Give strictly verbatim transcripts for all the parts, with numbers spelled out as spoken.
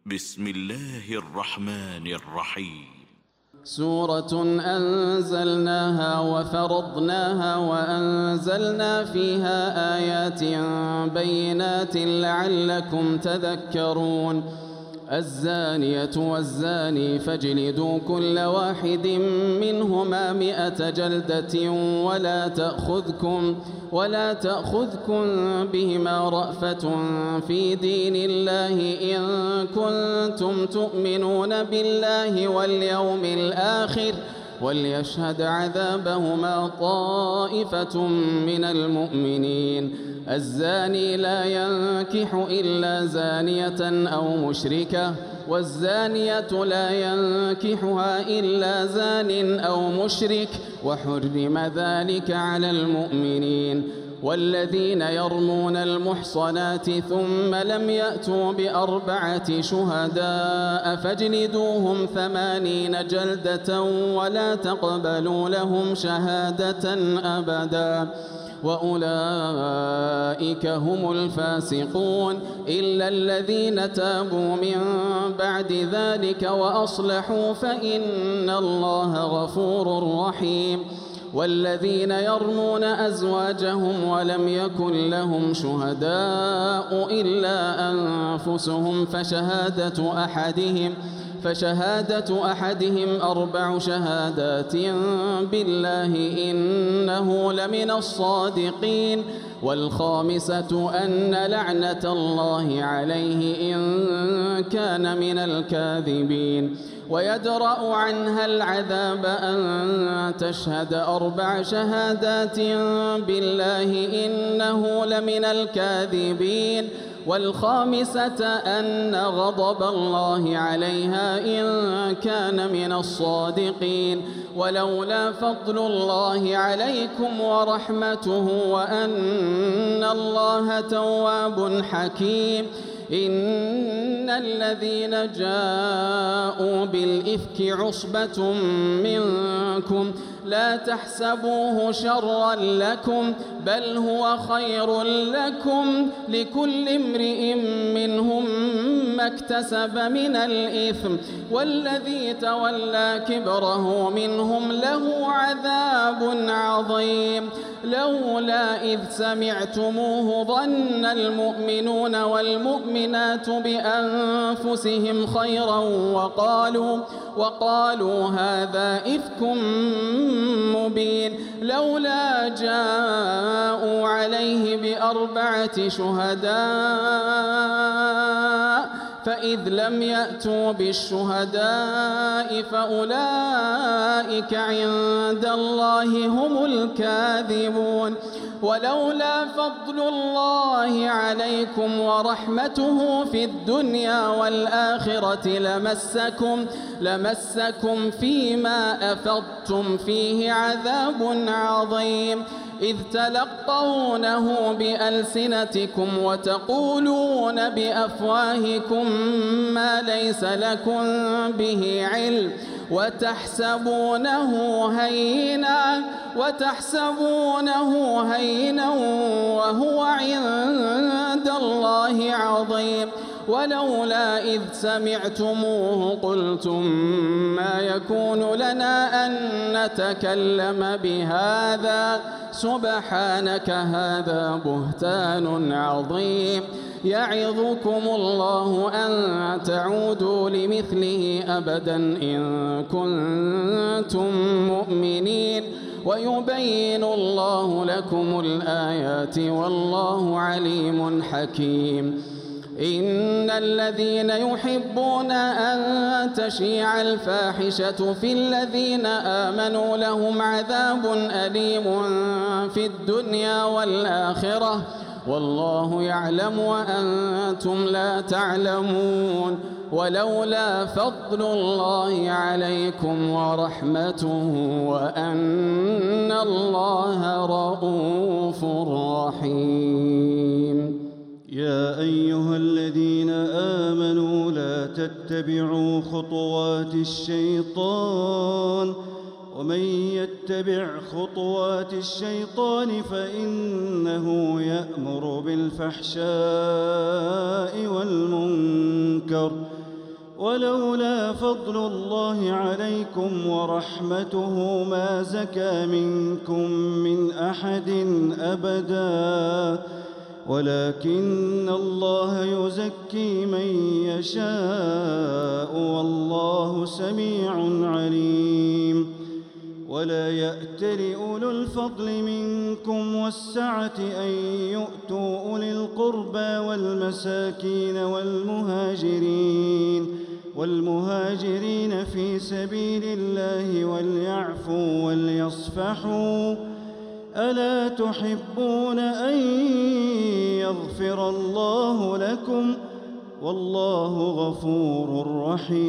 بسم الله الرحمن الرحيم. سورة أنزلناها وفرضناها وأنزلنا فيها آيات بينات لعلكم تذكرون. الزانية والزاني فاجلدوا كل واحد منهما مئة جلدة ولا تأخذكم ولا تأخذكم بهما رأفة في دين الله إن كنتم تؤمنون بالله واليوم الآخر وليشهد عذابهما طائفة من المؤمنين. الزاني لا ينكح إلا زانية أو مشركة والزانية لا ينكحها إلا زان أو مشرك وحرم ذلك على المؤمنين. والذين يرمون المحصنات ثم لم يأتوا بأربعة شهداء فاجلدوهم ثمانين جلدة ولا تقبلوا لهم شهادة أبدا وأولئك هم الفاسقون إلا الذين تابوا من بعد ذلك وأصلحوا فإن الله غفور رحيم. والذين يرمون أزواجهم ولم يكن لهم شهداء إلا أنفسهم فشهادة أحدهم فشهادة أحدهم أربع شهادات بالله إنه لمن الصادقين. والخامسة أن لعنة الله عليه إن كان من الكاذبين. ويدرأ عنها العذاب أن تشهد أربع شهادات بالله إنه لمن الكاذبين. والخامسة أن غضب الله عليها إن كان من الصادقين. ولولا فضل الله عليكم ورحمته وأن الله تواب حكيم. إن الذين جاءوا بالإفك عصبة منكم لا تحسبوه شرا لكم بل هو خير لكم لكل امرئ منهم ما اكتسب من الإثم والذي تولى كبره منهم له عذاب عظيم. لولا إذ سمعتموه ظن المؤمنون والمؤمنات بأنفسهم خيرا وقالوا وقالوا هذا إفك مبين. لولا جاءوا عليه بأربعة شهداء فإذ لم يأتوا بالشهداء فأولئك عند الله هم الكاذبون. ولولا فضل الله عليكم ورحمته في الدنيا والآخرة لمسكم لمسكم فيما أفضتم فيه عذاب عظيم. إذ تلقونه بألسنتكم وتقولون بأفواهكم ما ليس لكم به علم وتحسبونه هينا وتحسبونه هينا وهو عند الله عظيم. ولولا إذ سمعتموه قلتم ما يكون لنا أن نتكلم بهذا سبحانك هذا بهتان عظيم. يعظكم الله أن تعودوا لمثله أبدا إن كنتم مؤمنين ويبين الله لكم الآيات والله عليم حكيم. إن الذين يحبون أن تشيع الفاحشة في الذين آمنوا لهم عذاب أليم في الدنيا والآخرة والله يعلم وأنتم لا تعلمون. ولولا فضل الله عليكم ورحمته وأن الله رؤوف رحيم. يا أيها الذين آمنوا لا تتبعوا خطوات الشيطان ومن يتبع خطوات الشيطان فإنه يأمر بالفحشاء والمنكر ولولا فضل الله عليكم ورحمته ما زكى منكم من أحد أبدا ولكن الله يزكي من يشاء والله سميع عليم. ولا يأتل أولو الفضل منكم والسعة أن يؤتوا أولي القربى والمساكين والمهاجرين والمهاجرين في سبيل الله وليعفوا وليصفحوا ألا تحبون أن يغفر الله لكم والله غفور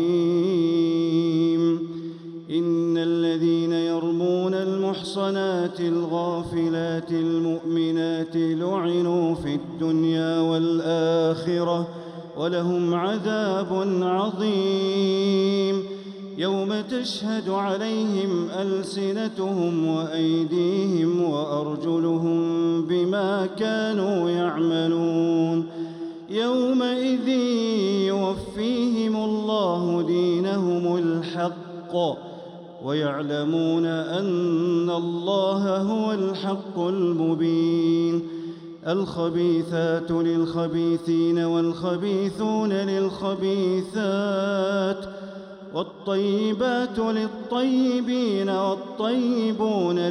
رحيم. إن الذين يرمون المحصنات الغافلات المؤمنات لعنوا في الدنيا والآخرة ولهم عذاب عظيم يوم تشهد عليهم ألسنتهم وأيديهم وأرجلهم بما كانوا يعملون يومئذ يوفيهم الله دينهم الحق ويعلمون أن الله هو الحق المبين. الخبيثات للخبيثين والخبيثون للخبيثات والطيبات للطيبين والطيبون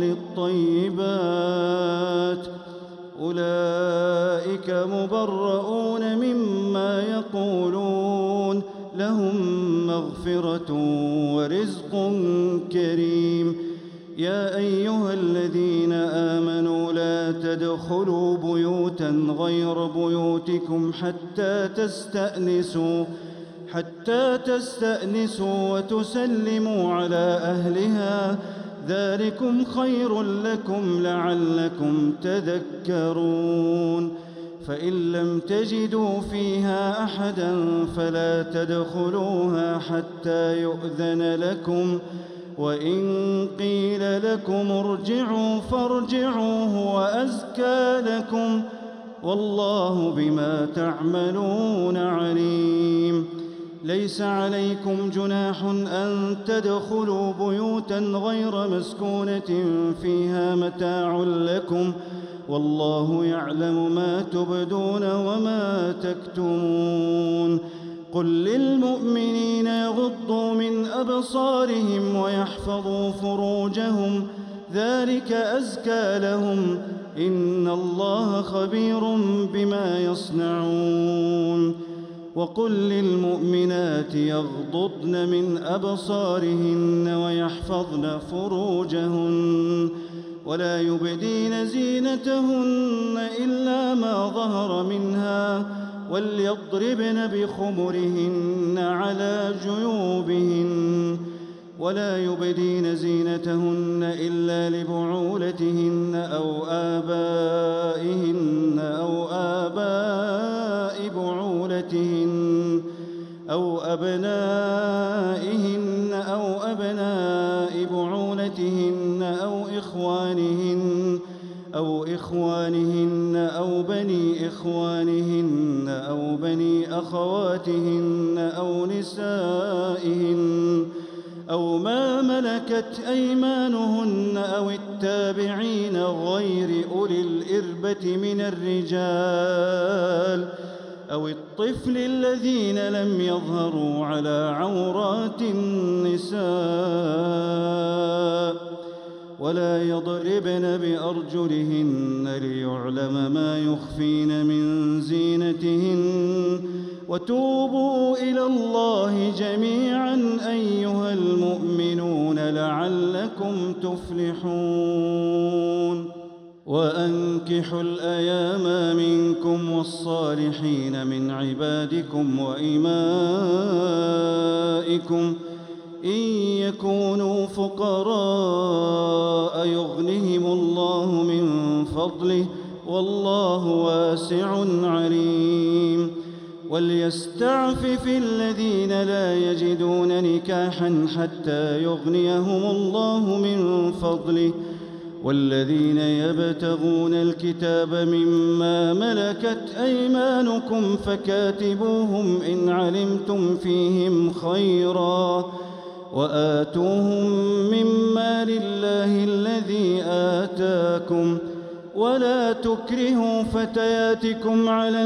للطيبات أولئك مبرؤون مما يقولون لهم مغفرة ورزق كريم. يا أيها الذين آمنوا لا تدخلوا بيوتا غير بيوتكم حتى تستأنسوا حتى تستأنسوا وتسلموا على أهلها ذلكم خير لكم لعلكم تذكرون. فإن لم تجدوا فيها أحدا فلا تدخلوها حتى يؤذن لكم وإن قيل لكم ارجعوا فارجعوا هو أزكى لكم والله بما تعملون عليم. ليس عليكم جناح أن تدخلوا بيوتا غير مسكونة فيها متاع لكم والله يعلم ما تبدون وما تكتمون. قل للمؤمنين يغضوا من أبصارهم ويحفظوا فروجهم ذلك أزكى لهم إن الله خبير بما يصنعون. وقل للمؤمنات يغضضن من أبصارهن ويحفظن فروجهن ولا يبدين زينتهن إلا ما ظهر منها وليضربن بخمرهن على جيوبهن ولا يبدين زينتهن إلا لبعولتهن أو آبائهن أو آباء بعولتهن أو أبنائهن أو أبناء بعولتهن أو إخوانهن أو إخوانهن أو بني إخوانهن أو بني أخواتهن أو نسائهن أو ما ملكت أيمانهن أو التابعين غير أولي الإربة من الرجال أو الطفل الذين لم يظهروا على عورات النساء ولا يضربن بأرجلهن ليعلم ما يخفين من زينتهن وتوبوا إلى الله جميعا أيها المؤمنون لعلكم تفلحون. وأنكحوا الأيام منكم والصالحين من عبادكم وإمائكم إن يكونوا فقراء يغنهم الله من فضله والله واسع عليم. وليستعفف الذين لا يجدون نكاحا حتى يغنيهم الله من فضله والذين يبتغون الكتاب مما ملكت أيمانكم فكاتبوهم إن علمتم فيهم خيرا وآتوهم مما لله الذي آتاكم ولا تكرهوا فتياتكم على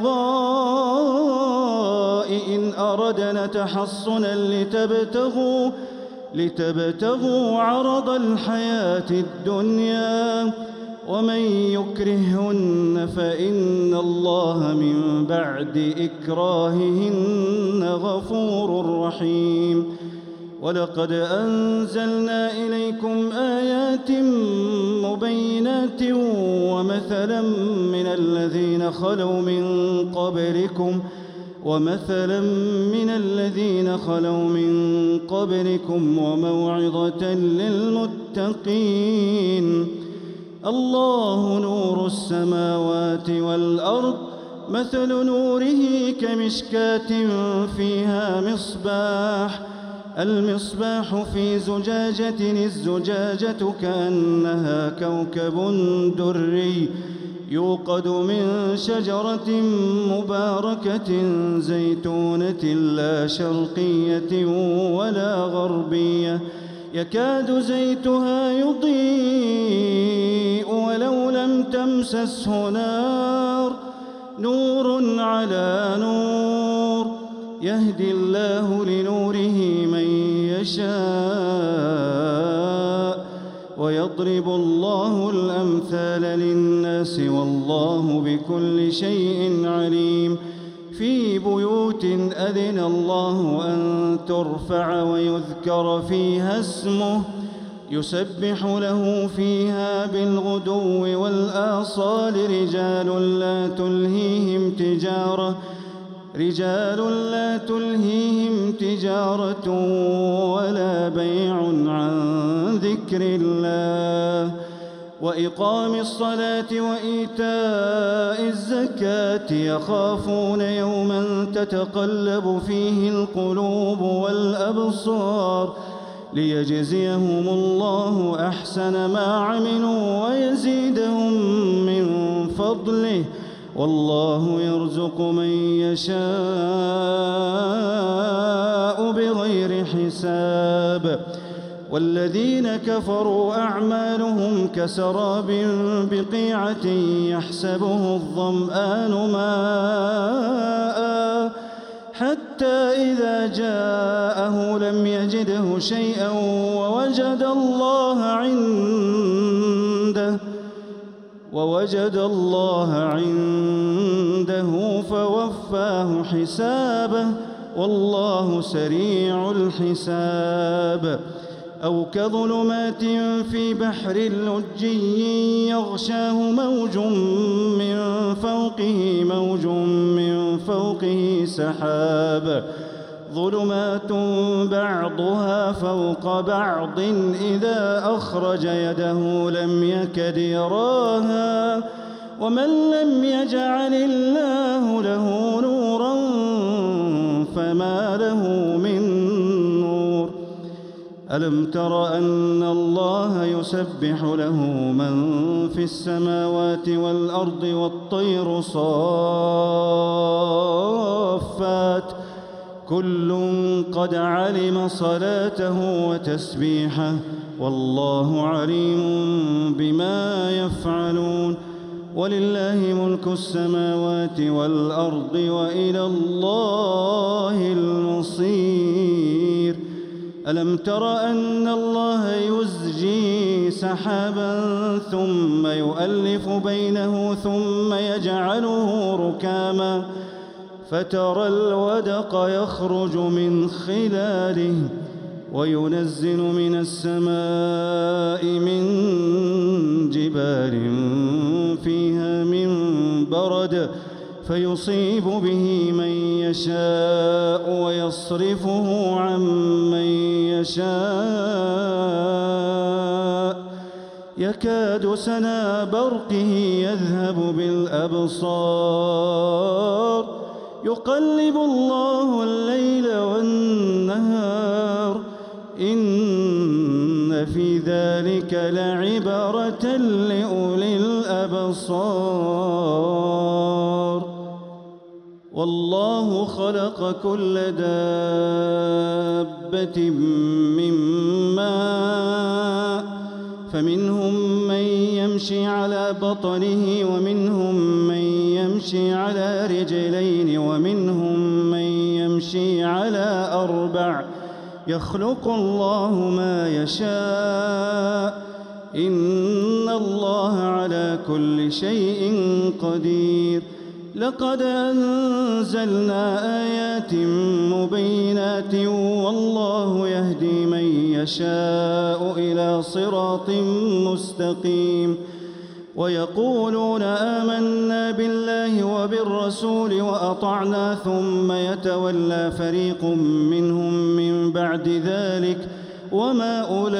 البغاء إن أردنا تحصنا لتبتغوا لتبتغوا عرض الحياة الدنيا ومن يكرههن فإن الله من بعد إكراههن غفور رحيم. ولقد أنزلنا إليكم آيات مبينات ومثلا من الذين خلوا من قبلكم ومثلا من الذين خلوا من قبلكم وموعظة للمتقين. الله نور السماوات والأرض مثل نوره كمشكاة فيها مصباح المصباح في زجاجة الزجاجة كأنها كوكب دري يوقد من شجرة مباركة زيتونة لا شرقية ولا غربية يكاد زيتها يضيء ولو لم تمسسه نار نور على نور يهدي الله لنوره من يشاء ويضرب الله الأمثال للناس والله بكل شيء عليم. في بيوت أذن الله أن ترفع ويذكر فيها اسمه يسبح له فيها بالغدو والآصال رجال لا تلهيهم تجارة رجال لا تلهيهم تجارة ولا بيع عن ذكر الله وإقام الصلاة وإيتاء الزكاة يخافون يوما تتقلب فيه القلوب والأبصار ليجزيهم الله أحسن ما عملوا ويزيدهم من فضله والله يرزق من يشاء بغير حساب. والذين كفروا أعمالهم كسراب بقيعة يحسبه الظمآن ماء حتى إذا جاءه لم يجده شيئا ووجد الله عنده ووجد الله عنده فوفاه حسابه والله سريع الحساب. أو كظلمات في بحر لجي يغشاه موج من فوقه موج من فوقه سحاب ظلمات بعضها فوق بعض إذا أخرج يده لم يكد يراها ومن لم يجعل الله له نورا فما له من نور. ألم تر أن الله يسبح له من في السماوات والأرض والطير صافات كل قد علم صلاته وتسبيحه والله عليم بما يفعلون. ولله ملك السماوات والأرض وإلى الله المصير. ألم تر أن الله يزجي سحابا ثم يؤلف بينه ثم يجعله ركاما فترى الودق يخرج من خلاله وينزل من السماء من جبال فيها من برد فيصيب به من يشاء ويصرفه عن من يشاء يكاد سنا برقه يذهب بالأبصار يقلب الله الليل والنهار إن في ذلك لعبرة الأبصار. والله خلق كل دابة من ماء فمنهم من يمشي على بطنه ومنهم من يمشي على رجلين ومنهم من يمشي على أربع يخلق الله ما يشاء إن الله على كل شيء قدير. لقد أنزلنا آيات مبينات والله يهدي من يشاء إلى صراط مستقيم. ويقولون آمنا بالله وبالرسول وأطعنا ثم يتولى فريق منهم من بعد ذلك وما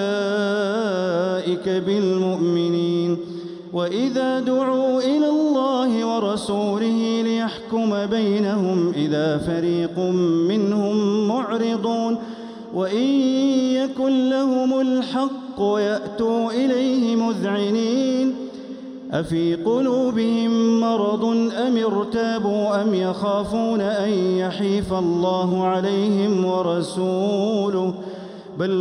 أولئك بالمؤمنين. وإذا دعوا إلى الله ورسوله ليحكم بينهم إذا فريق منهم معرضون وإن يكن لهم الحق يأتوا إليه مذعنين. أفي قلوبهم مرض أم ارتابوا أم يخافون أن يحيف الله عليهم ورسوله بل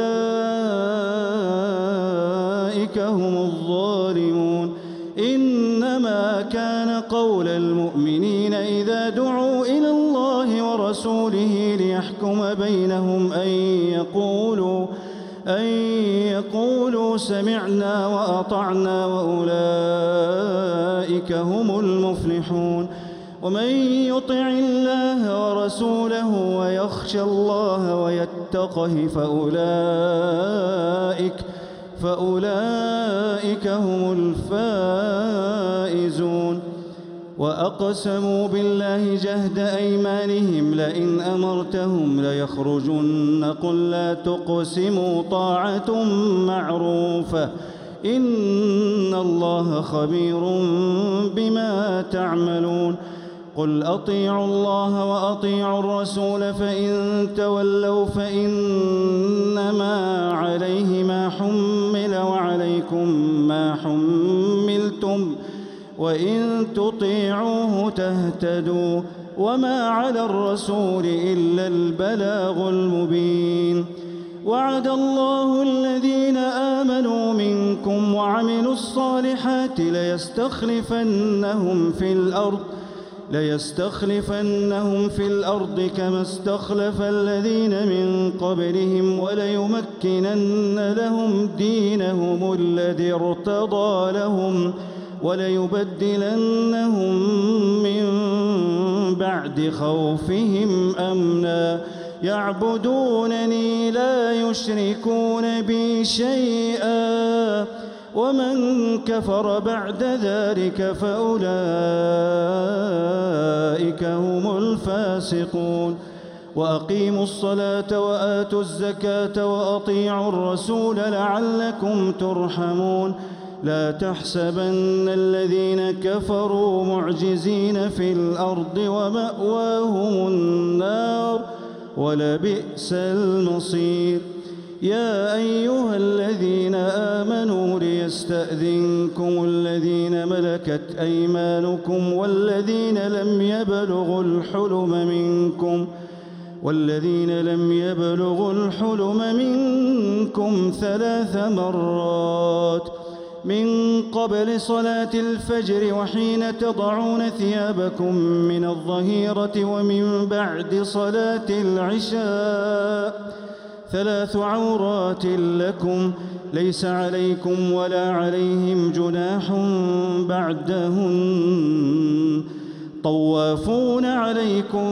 أولئك هم الظالمون. إنما كان قول المؤمنين إذا دعوا إلى الله ورسوله ليحكم بينهم أن يقولوا أن يقولوا سمعنا وأطعنا وأولئك هم المفلحون. ومن يطع الله ورسوله ويخشى الله ويتقه فأولئك فأولئك هم الفائزون. وأقسموا بالله جهد أيمانهم لئن أمرتهم ليخرجن قل لا تقسموا طاعة معروفة إن الله خبير بما تعملون. قل أطيعوا الله وأطيعوا الرسول فإن تولوا فإنما عليه ما حمل وعليكم ما حملتم وإن تطيعوه تهتدوا وما على الرسول إلا البلاغ المبين. وعد الله الذين آمنوا منكم وعملوا الصالحات ليستخلفنهم في الأرض ليستخلفنهم في الأرض كما استخلف الذين من قبلهم وليمكنن لهم دينهم الذي ارتضى لهم وليبدلنهم من بعد خوفهم أمنا يعبدونني لا يشركون بي شيئا ومن كفر بعد ذلك فأولئك هم الفاسقون. وأقيموا الصلاة وآتوا الزكاة وأطيعوا الرسول لعلكم ترحمون. لا تحسبن الذين كفروا معجزين في الأرض ومأواهم النار ولبئس المصير. يا أيها الذين آمنوا ليستأذنكم الذين ملكت أيمانكم والذين لم يبلغوا الحلم منكم والذين لم يبلغوا الحلم منكم ثلاث مرات من قبل صلاة الفجر وحين تضعون ثيابكم من الظهيرة ومن بعد صلاة العشاء ثلاث عورات لكم ليس عليكم ولا عليهم جناح بعدهن طوافون عليكم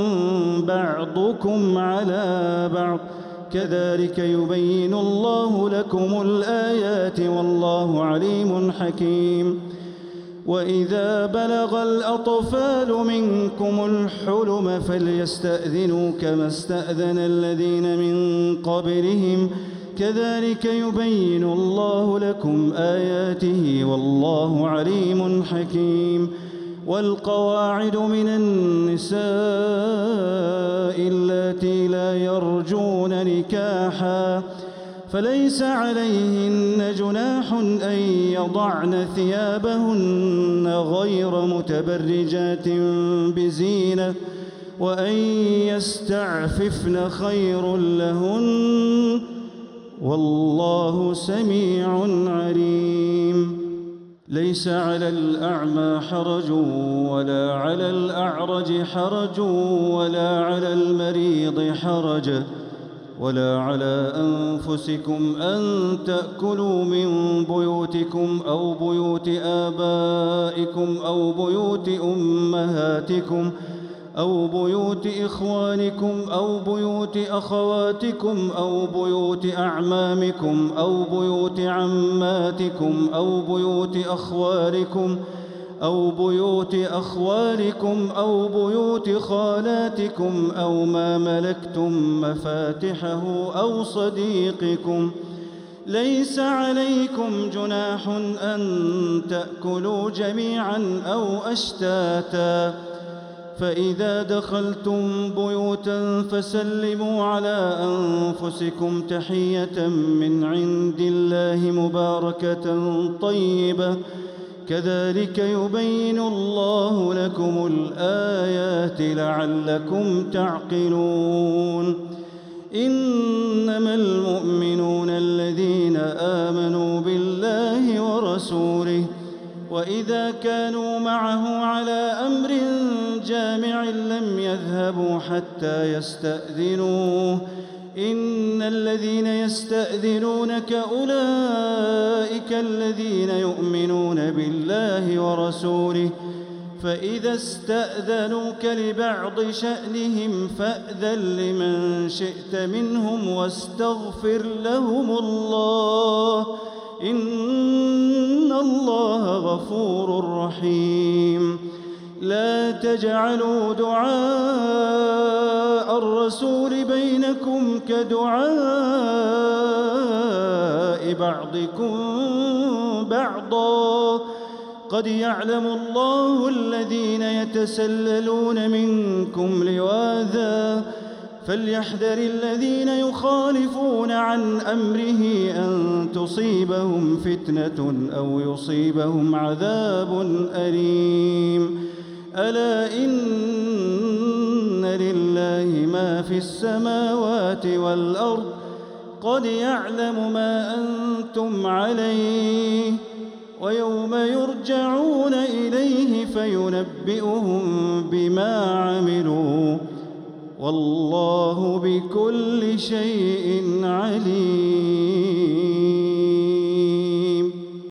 بعضكم على بعض كذلك يبين الله لكم الآيات والله عليم حكيم. وإذا بلغ الأطفال منكم الحلم فليستأذنوا كما استأذن الذين من قبلهم كذلك يبين الله لكم آياته والله عليم حكيم. والقواعد من النساء اللاتي لا يرجون نكاحا فليس عليهن جناح أن يضعن ثيابهن غير متبرجات بزينة وأن يستعففن خير لهن والله سميع عليم. ليس على الأعمى حرج ولا على الأعرج حرج ولا على المريض حرج ولا على أنفسكم أن تأكلوا من بيوتكم أو بيوت آبائكم أو بيوت أمهاتكم أو بيوت إخوانكم أو بيوت أخواتكم أو بيوت أعمامكم أو بيوت عماتكم أو بيوت أخوالكم أو بيوت أخوالكم أو بيوت خالاتكم أو ما ملكتم مفاتحه أو صديقكم. ليس عليكم جناح أن تأكلوا جميعا أو أشتاتا، فإذا دخلتم بيوتا فسلموا على أنفسكم تحية من عند الله مباركة طيبة، كذلك يبين الله لكم الآيات لعلكم تعقلون. إنما المؤمنون الذين آمنوا بالله ورسوله وإذا كانوا معه على أمر جامع لم يذهبوا حتى يستأذنوه. إن الذين يستأذنونك أولئك الذين يؤمنون بالله ورسوله، فإذا استأذنوك لبعض شأنهم فأذن لمن شئت منهم واستغفر لهم الله، إن الله غفور رحيم. لا تجعلوا دعاء الرسول بينكم كدعاء بعضكم بعضا، قد يعلم الله الذين يتسللون منكم لواذا، فليحذر الذين يخالفون عن أمره أن تصيبهم فتنة أو يصيبهم عذاب أليم. ألا إن لله ما في السماوات والأرض، قد يعلم ما أنتم عليه، ويوم يرجعون إليه فينبئهم بما عملوا، والله بكل شيء عليم.